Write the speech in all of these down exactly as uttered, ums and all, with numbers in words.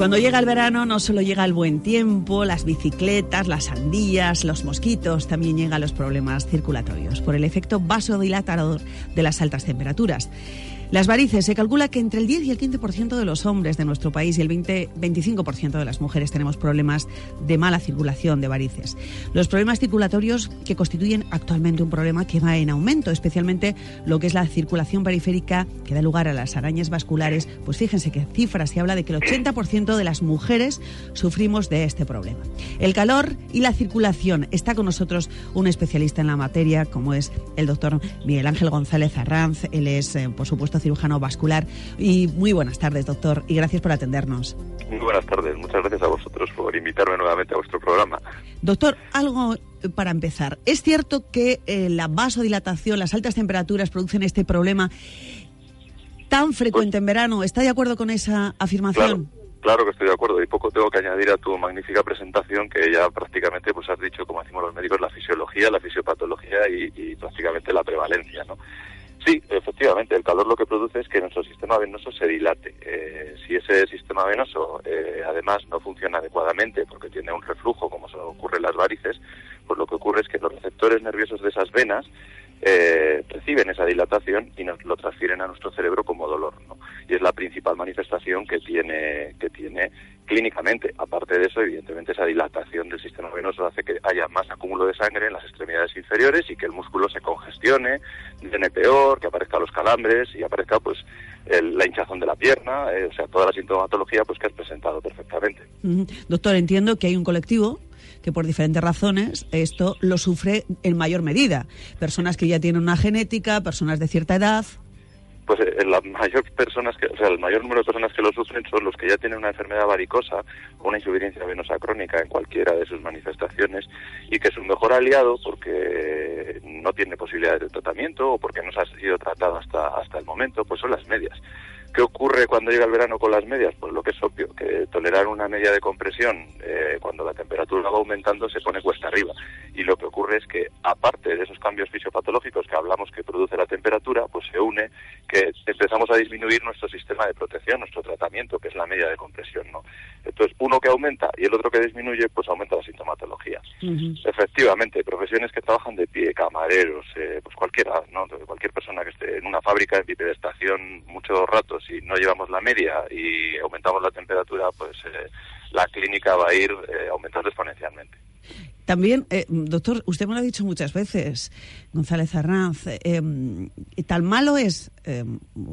Cuando llega el verano no solo llega el buen tiempo, las bicicletas, las sandías, los mosquitos, también llegan los problemas circulatorios por el efecto vasodilatador de las altas temperaturas. Las varices, se calcula que entre el diez y el quince por ciento de los hombres de nuestro país y el veinte a veinticinco por ciento de las mujeres tenemos problemas de mala circulación de varices. Los problemas circulatorios que constituyen actualmente un problema que va en aumento, especialmente lo que es la circulación periférica que da lugar a las arañas vasculares. Pues fíjense que cifras se habla de que el ochenta por ciento de las mujeres sufrimos de este problema. El calor y la circulación. Está con nosotros un especialista en la materia, como es el doctor Miguel Ángel González Arranz. Él es, eh, por supuesto, cirujano vascular. Y muy buenas tardes, doctor, y gracias por atendernos. Muy buenas tardes, muchas gracias a vosotros por invitarme nuevamente a vuestro programa. Doctor, algo para empezar. ¿Es cierto que eh, la vasodilatación, las altas temperaturas producen este problema tan frecuente pues, en verano? ¿Está de acuerdo con esa afirmación? Claro. Claro que estoy de acuerdo y poco tengo que añadir a tu magnífica presentación, que ya prácticamente pues has dicho, como decimos los médicos, la fisiología, la fisiopatología y, y prácticamente la prevalencia, ¿no? Sí, efectivamente, el calor lo que produce es que nuestro sistema venoso se dilate. Eh, si ese sistema venoso eh, además no funciona adecuadamente porque tiene un reflujo, como se ocurre en las varices, pues lo que ocurre es que los receptores nerviosos de esas venas eh, reciben esa dilatación y nos lo transfieren a nuestro cerebro como dolor, ¿no? Y es la principal manifestación que tiene que tiene clínicamente. Aparte de eso, evidentemente, esa dilatación del sistema venoso hace que haya más acúmulo de sangre en las extremidades inferiores y que el músculo se congestione, drene peor, que aparezcan los calambres y aparezca pues el, la hinchazón de la pierna, eh, o sea, toda la sintomatología pues que has presentado perfectamente. Uh-huh. Doctor, entiendo que hay un colectivo que por diferentes razones esto lo sufre en mayor medida. Personas que ya tienen una genética, personas de cierta edad. Pues eh, la mayor personas que, o sea, el mayor número de personas que lo sufren son los que ya tienen una enfermedad varicosa o una insuficiencia venosa crónica en cualquiera de sus manifestaciones y que su mejor aliado, porque no tiene posibilidades de tratamiento o porque no se ha sido tratado hasta hasta el momento, pues son las medias. ¿Qué ocurre cuando llega el verano con las medias? Pues lo que es obvio, que tolerar una media de compresión eh, cuando la temperatura va aumentando se pone cuesta arriba. Y lo que ocurre es que, aparte de esos cambios fisiopatológicos que hablamos que produce la temperatura, pues se une que empezamos a disminuir nuestro sistema de protección, nuestro tratamiento, que es la media de compresión, ¿no? Entonces, uno que aumenta y el otro que disminuye, pues aumenta la sintomatología. Uh-huh. Efectivamente, profesiones que trabajan de pie, camareros, eh, pues cualquiera, ¿no? Cualquier persona que esté en una fábrica en bipedestación mucho rato, si no llevamos la media y aumentamos la temperatura, pues eh, la clínica va a ir eh, aumentando exponencialmente. También, eh, doctor, usted me lo ha dicho muchas veces, González Arranz, eh, tan malo es eh,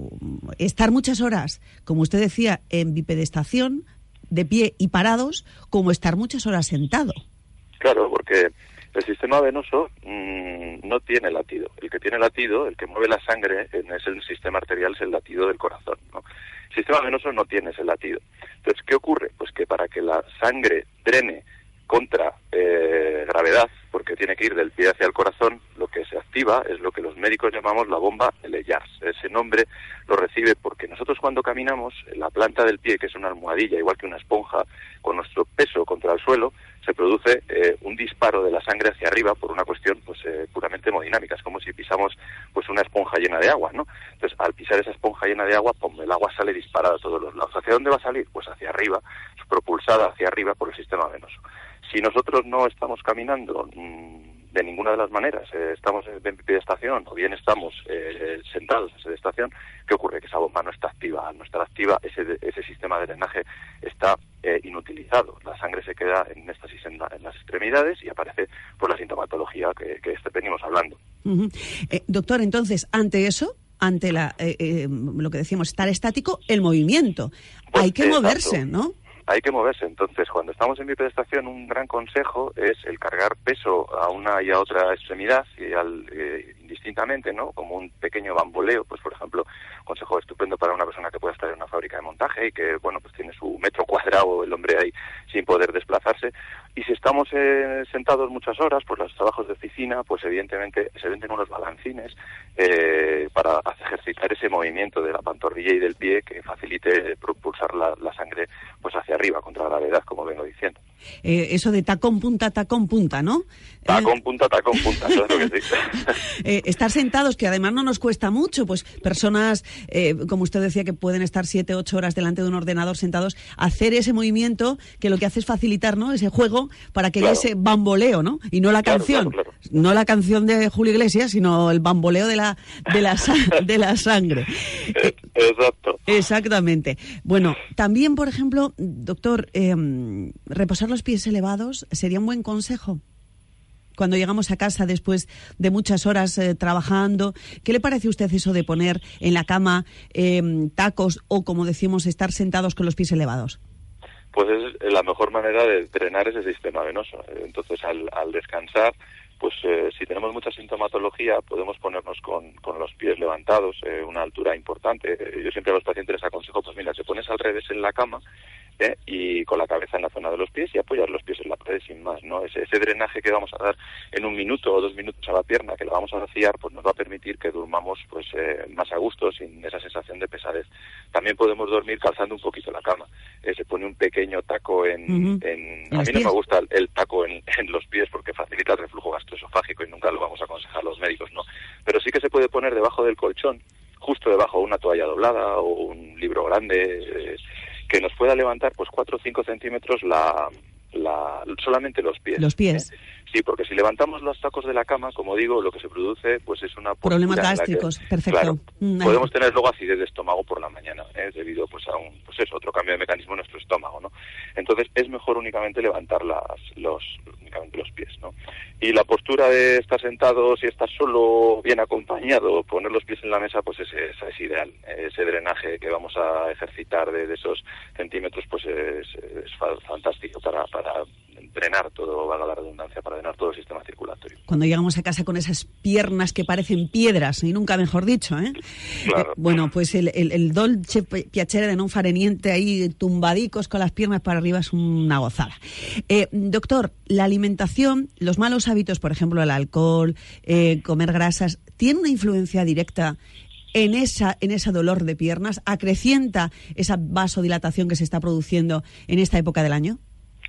estar muchas horas, como usted decía, en bipedestación, de pie y parados, como estar muchas horas sentado. Claro, porque el sistema venoso mmm, no tiene latido. El que tiene latido, el que mueve la sangre en ese sistema arterial, es el latido del corazón, ¿no? El sistema venoso no tiene ese latido. Entonces, ¿qué ocurre? Pues que para que la sangre drene contra eh, gravedad, porque tiene que ir del pie hacia el corazón, lo que se activa es lo que los médicos llamamos la bomba Leyars. Ese nombre lo recibe porque nosotros cuando caminamos, en la planta del pie, que es una almohadilla, igual que una esponja, con nuestro peso contra el suelo, se produce eh, un disparo de la sangre hacia arriba por una cuestión pues eh, puramente hemodinámica. Es como si pisamos pues una esponja llena de agua, ¿no? Entonces, al pisar esa esponja llena de agua, pum, el agua sale disparada a todos los lados. ¿Hacia dónde va a salir? Pues hacia arriba, propulsada hacia arriba por el sistema venoso. Si nosotros no estamos caminando mmm, de ninguna de las maneras, eh, estamos en bipedestación o bien estamos eh, sentados en sedestación, ¿qué ocurre? Que esa bomba no está activa. Al no estar activa, ese, ese sistema de drenaje está eh, inutilizado. La sangre se queda en éxtasis en, la, en las extremidades y aparece por la sintomatología que, que este venimos hablando. Uh-huh. Eh, doctor, entonces, ante eso, ante la eh, eh, lo que decíamos, estar estático, el movimiento. Pues, hay que exacto. moverse, ¿no? Hay que moverse. Entonces, cuando estamos en bipedestación, un gran consejo es el cargar peso a una y a otra extremidad y al, eh, indistintamente, ¿no? Como un pequeño bamboleo. Pues, por ejemplo, consejo estupendo para una persona que pueda estar en una fábrica de montaje y que, bueno, pues tiene su metro cuadrado el hombre ahí sin poder desplazarse. Y si estamos eh, sentados muchas horas, pues los trabajos de oficina, pues evidentemente se venden unos balancines eh, para ejercitar ese movimiento de la pantorrilla y del pie que facilite propulsar la, la sangre sangre pues hacia arriba, contra la gravedad, como vengo diciendo. Eh, eso de tacón punta, tacón punta, ¿no? Tacón punta, tacón punta, eso es lo que sí. eh, estar sentados, que además no nos cuesta mucho, pues personas, eh, como usted decía, que pueden estar siete, ocho horas delante de un ordenador sentados, hacer ese movimiento que lo que hace es facilitar, ¿no?, ese juego para que claro. haya ese bamboleo, ¿no? Y no la claro, canción, claro, claro. no la canción de Julio Iglesias, sino el bamboleo de la de la, de la sangre. Eh, Exacto. Exactamente. Bueno, también, por ejemplo, doctor, eh, reposar los pies elevados sería un buen consejo cuando llegamos a casa después de muchas horas eh, trabajando. ¿Qué le parece a usted eso de poner en la cama eh, tacos o, como decimos, estar sentados con los pies elevados? Pues es la mejor manera de drenar ese sistema venoso. Entonces, al, al descansar, pues eh, si tenemos mucha sintomatología, podemos ponernos con, con los pies levantados, eh, una altura importante. Eh, yo siempre a los pacientes les aconsejo, pues mira, te pones al revés en la cama, ¿eh? y con la cabeza en la zona de los pies y apoyar los pies en la pared sin más, ¿no? Ese, ese drenaje que vamos a dar en un minuto o dos minutos a la pierna, que la vamos a vaciar, pues nos va a permitir que durmamos pues eh, más a gusto, sin esa sensación de pesadez. También podemos dormir calzando un poquito la cama. Eh, se pone un pequeño taco en... Uh-huh. en ¿En a mí pies? no me gusta el, el taco en, en los pies porque facilita el reflujo gastroesofágico y nunca lo vamos a aconsejar los médicos, ¿no? Pero sí que se puede poner debajo del colchón, justo debajo de una toalla doblada o un libro grande, eh, que nos pueda levantar pues cuatro o cinco centímetros la, la, solamente los pies. Los pies. ¿eh? Sí, porque si levantamos los tacos de la cama, como digo, lo que se produce pues es una postura Problemas en la que, gástricos, perfecto. Claro, Mm, podemos tener luego acidez de estómago por la mañana, ¿eh? debido pues a un, pues eso, otro cambio de mecanismo en nuestro estómago, ¿no? Entonces es mejor únicamente levantar las, los, únicamente los pies, ¿no? Y la postura de estar sentado, si estás solo, bien acompañado, poner los pies en la mesa, pues ese, esa es ideal. Ese drenaje que vamos a ejercitar de, de esos centímetros, pues es, es fantástico para, para drenar todo, valga la redundancia, para drenar todo el sistema circulatorio. Cuando llegamos a casa con esas piernas que parecen piedras, y nunca mejor dicho, ¿eh? Claro. Eh, bueno, pues el, el, el dolce piacere de non fare niente ahí tumbadicos con las piernas para arriba es una gozada. Eh, doctor, la alimentación, los malos hábitos, por ejemplo, el alcohol, eh, comer grasas, ¿tiene una influencia directa en esa en ese dolor de piernas? ¿Acrecienta esa vasodilatación que se está produciendo en esta época del año?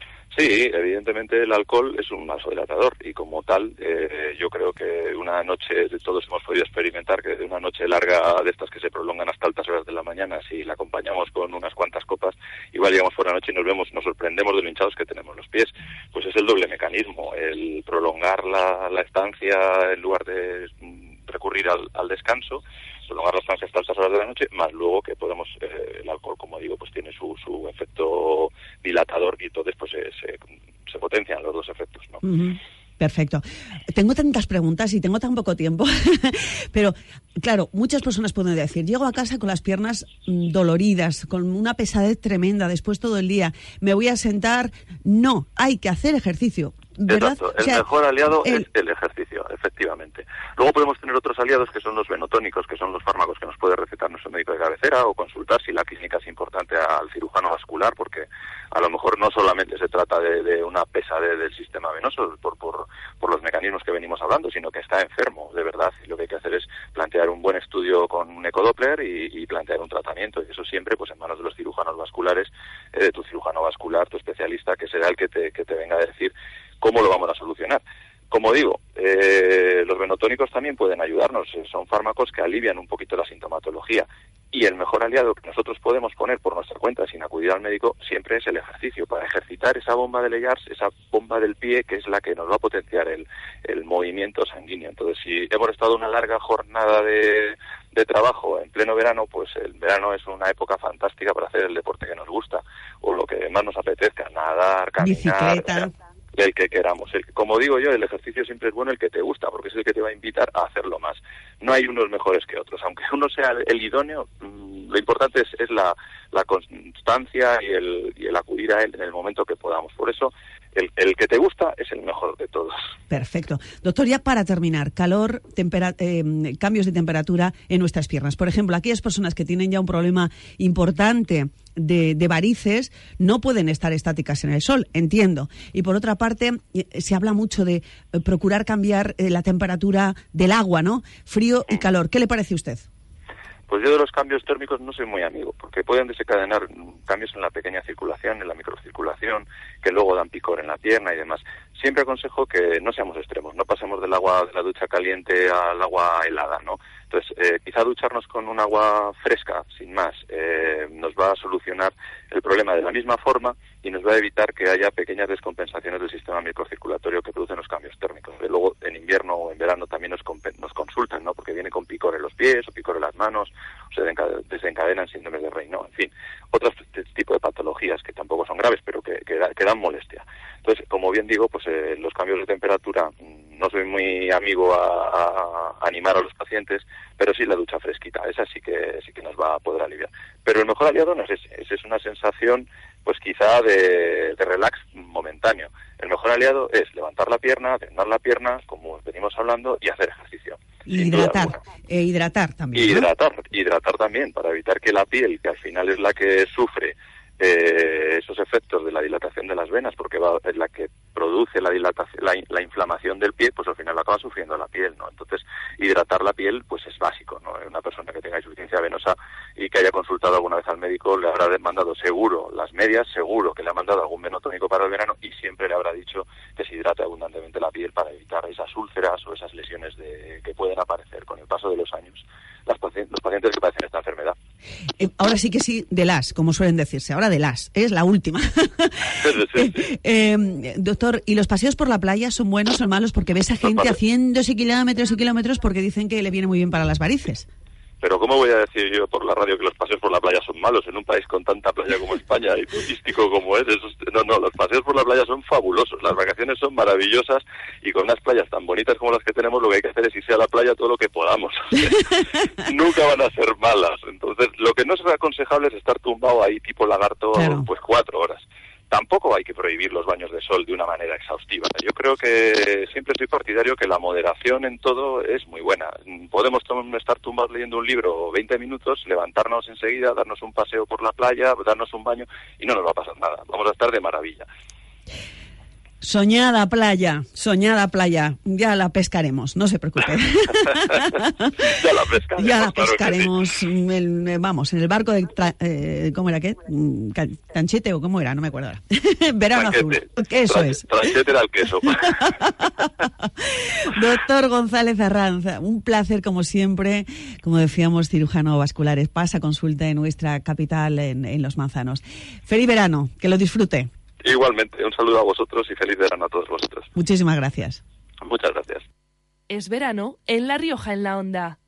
Sí, evidentemente el alcohol es un vasodilatador y como tal eh, yo creo que una noche, todos hemos podido experimentar que de una noche larga de estas que se prolongan hasta altas horas de la mañana, si la acompañamos con unas cuantas copas, igual llegamos por la noche y nos vemos, nos sorprendemos de lo hinchados que tenemos los pies. Pues es el doble mecanismo, el prolongar la, la estancia en lugar de recurrir al, al descanso, prolongar la estancia hasta altas horas de la noche, más luego que podemos, eh, el alcohol, como digo, pues tiene su, su efecto dilatador y entonces pues se, se, se potencian los dos efectos, ¿no? Uh-huh. Perfecto. Tengo tantas preguntas y tengo tan poco tiempo, pero claro, muchas personas pueden decir, llego a casa con las piernas mm, doloridas, con una pesadez tremenda después todo el día, me voy a sentar. No, hay que hacer ejercicio, ¿verdad? Exacto, el o sea, mejor aliado el... es el ejercicio, efectivamente. Luego podemos tener otros aliados que son los venotónicos, que son los fármacos que nos puede recetar nuestro médico de cabecera o consultar si la clínica es importante al cirujano vascular, porque a lo mejor no solamente se trata de, de una pesadez del sistema venoso por, por, por los mecanismos que venimos hablando, sino que está enfermo, de verdad. Y lo que hay que hacer es plantear un buen estudio con un ecodoppler y, y plantear un tratamiento. Y eso siempre pues en manos de los cirujanos vasculares, eh, de tu cirujano vascular, tu especialista, que será el que te, que te venga a decir cómo lo vamos a solucionar. Como digo, eh, los venotónicos también pueden ayudarnos, son fármacos que alivian un poquito la sintomatología y el mejor aliado que nosotros podemos poner por nuestra cuenta sin acudir al médico siempre es el ejercicio, para ejercitar esa bomba de Leyars, esa bomba del pie que es la que nos va a potenciar el, el movimiento sanguíneo. Entonces, si hemos estado una larga jornada de, de trabajo en pleno verano, pues el verano es una época fantástica para hacer el deporte que nos gusta o lo que más nos apetezca, nadar, caminar... Bicicleta... el que queramos. El, como digo yo, el ejercicio siempre es bueno el que te gusta, porque es el que te va a invitar a hacerlo más. No hay unos mejores que otros. Aunque uno sea el, el idóneo, mmm, lo importante es, es la, la constancia y el, y el acudir a él en el momento que podamos. Por eso, el, el que te gusta es el mejor de todos. Perfecto. Doctor, ya para terminar, calor, tempera- eh, cambios de temperatura en nuestras piernas. Por ejemplo, aquellas personas que tienen ya un problema importante de, de varices no pueden estar estáticas en el sol, entiendo. Y por otra parte, eh, se habla mucho de eh, procurar cambiar eh, la temperatura del agua, ¿no? Frío y calor. ¿Qué le parece a usted? Pues yo de los cambios térmicos no soy muy amigo, porque pueden desencadenar cambios en la pequeña circulación, en la microcirculación, que luego dan picor en la pierna y demás. Siempre aconsejo que no seamos extremos, no pasemos del agua de la ducha caliente al agua helada, ¿no? Entonces, eh, quizá ducharnos con un agua fresca, sin más, eh, nos va a solucionar el problema de la misma forma y nos va a evitar que haya pequeñas descompensaciones del sistema microcirculatorio que producen los cambios térmicos. De luego, en invierno o en verano también nos, nos consultan, ¿no? Porque viene con picor en los pies o picor en las manos, o se desencadenan síndromes de Raynaud, en fin, otros tipos de patologías que tampoco son graves, pero que, que, que dan molestia. Entonces, como bien digo, pues eh, los cambios de temperatura, no soy muy amigo a, a, a animar a los pacientes, pero sí la ducha fresquita, esa sí que sí que nos va a poder aliviar. Pero el mejor aliado no es ese, esa es una sensación, pues quizá de, de relax momentáneo. El mejor aliado es levantar la pierna, tender la pierna, como venimos hablando, y hacer ejercicio. Hidratar, eh, hidratar también, ¿no? Hidratar, hidratar también, para evitar que la piel, que al final es la que sufre eh, esos efectos de la dilatación de las venas, porque va, es la que produce la dilatación, la, la inflamación del pie, pues al final la acaba sufriendo la piel, ¿no? Entonces, hidratar la piel, pues es básico, ¿no? Una persona que tenga insuficiencia venosa y que haya consultado alguna vez al médico le habrá mandado seguro las medias, seguro que le ha mandado algún venotónico para el verano y siempre le habrá dicho que se hidrate abundantemente la piel para evitar esas úlceras o esas lesiones de, que pueden aparecer con el paso de los años las pacientes, los pacientes que padecen esta enfermedad. Eh, ahora sí que sí, de las, como suelen decirse, ahora de las, es la última. Sí, sí, sí. eh, eh, doctor, ¿y los paseos por la playa son buenos o son malos? Porque ves a gente haciéndose kilómetros y kilómetros porque dicen que le viene muy bien para las varices. Pero ¿cómo voy a decir yo por la radio que los paseos por la playa son malos en un país con tanta playa como España y turístico como es? Eso, no, no, los paseos por la playa son fabulosos, las vacaciones son maravillosas y con unas playas tan bonitas como las que tenemos lo que hay que hacer es irse a la playa todo lo que podamos. O sea, nunca van a ser malas. Entonces, lo que no es aconsejable es estar tumbado ahí tipo lagarto, claro, pues cuatro horas. Tampoco hay que prohibir los baños de sol de una manera exhaustiva. Yo creo que siempre soy partidario que la moderación en todo es muy buena. Podemos estar tumbados leyendo un libro veinte minutos, levantarnos enseguida, darnos un paseo por la playa, darnos un baño y no nos va a pasar nada. Vamos a estar de maravilla. Soñada playa, soñada playa, ya la pescaremos, no se preocupe. ya la pescaremos. Ya la claro pescaremos, sí. el, vamos, en el barco de, tra, eh, ¿cómo era qué? ¿Tanchete o cómo era? No me acuerdo ahora. Verano Tranquete. azul, eso Tran, es. Tranchete era el queso. Doctor González Arranz, un placer como siempre, como decíamos, cirujano vascular, pasa consulta en nuestra capital, en, en Los Manzanos. Feliz verano, que lo disfrute. Igualmente, un saludo a vosotros y feliz verano a todos vosotros. Muchísimas gracias. Muchas gracias. Es verano en La Rioja en la Onda.